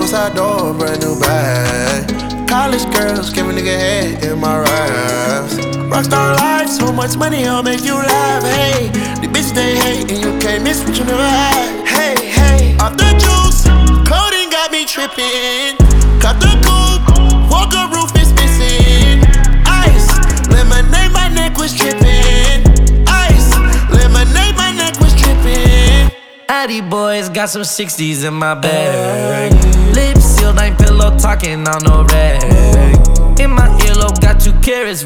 suicide door, brand new bag. College girls give a nigga head in my raps. Rockstar life, so much money, I'll make you laugh. Hey, the bitches they hate, and you can't miss what you never had. Hey, hey, off the juice, coding got me tripping. Cut the coupe, Walker roof is missing. Ice, lemonade, my neck was tripping. Ice, lemonade, my neck was tripping. Addy boys got some 60s in my bag. Lips sealed, ain't pillow talking on no rag. In my earlobe, got 2 carats,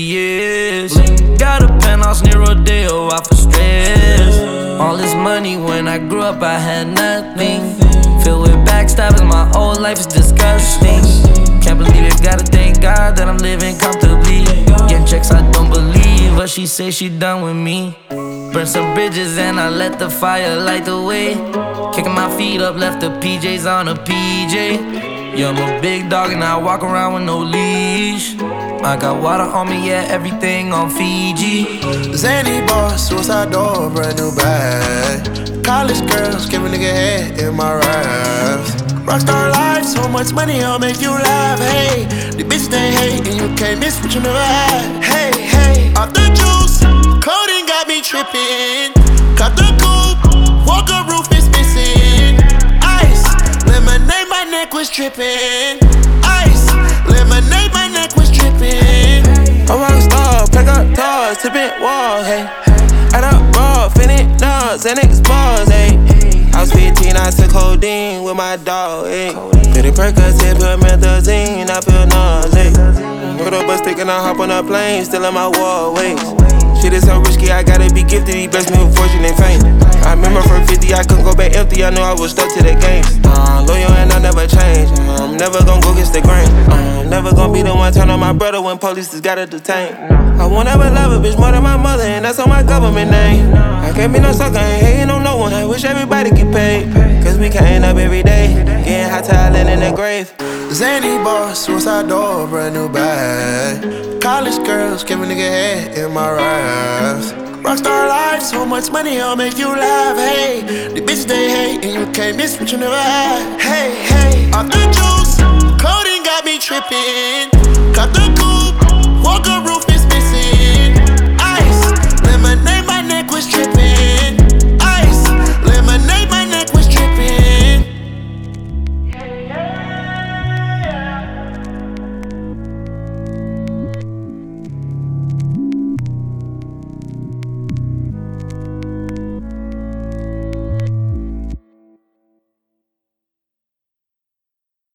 VVS. Got a penthouse near Rodeo, out for stress. All this money, when I grew up, I had nothing. Filled with backstabbing, my whole life is disgusting. Can't believe it, gotta thank God that I'm living comfortably. Getting checks, I don't believe, but she say she done with me. Burn some bridges and I let the fire light the way. Kicking my feet up, left the PJs on a PJ. Yeah, I'm a big dog and I walk around with no leash. I got water on me, yeah, everything on Fiji. Zany boss, suicide door, brand new bag. College girls give a nigga head in my raps. Rockstar life, so much money, I'll make you laugh. Hey, the bitches they hate, and you can't miss what you never had. Hey, hey, off the juice, coding got me tripping. Cut the coupe, Walker roof is missing. Ice, lemonade, my neck was tripping. Ice, lemonade, my neck was tripping. I'm a rockstar, pack up toys, tipping walls, hey. Add up raw, finish nuts, and explores, hey. I was 15, I took codeine with my dog, hey. Pretty Percocet, put methazine, I feel nauseous. Put up a stick and I hop on a plane, still in my wallways. Shit is so risky, I gotta be gifted. He blessed me with fortune and fame. I remember from 50, I couldn't go back empty. I knew I was stuck to the game. Loyal and I never change. I'm never gonna go against the grain. I'm never gonna be the one turn on my brother when police just gotta detain. I won't ever love a bitch more than my mother, and that's on my government name. I can't be no sucker, ain't hating on no one. I wish everybody get paid, cause we can't up every day. Getting hot talent in the grave. Zany boss, suicide door, brand new bag. College girls give a nigga head in my raps. Rockstar life, so much money, I'll make you laugh. Hey, the bitches they hate, and you can't miss what you never had. Hey, hey.